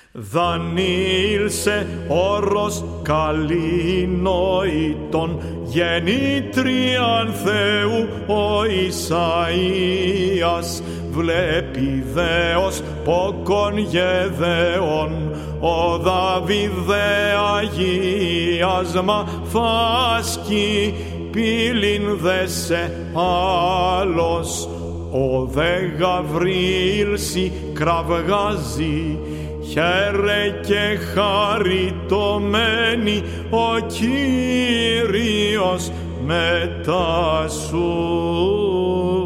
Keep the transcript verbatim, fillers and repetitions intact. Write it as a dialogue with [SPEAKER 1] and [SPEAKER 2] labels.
[SPEAKER 1] Δανείλσε όρος καλήνοητον, γεννήτριαν Θεού ο Ισαΐας, βλέπει δέος πόκον γεδέων, ο Δαβίδ δε αγίασμα φάσκει, πύλην δε σε άλλος, ο δε Γαβριήλ κραυγάζει, χαίρε και χαριτωμένη ο Κύριος μετά σου.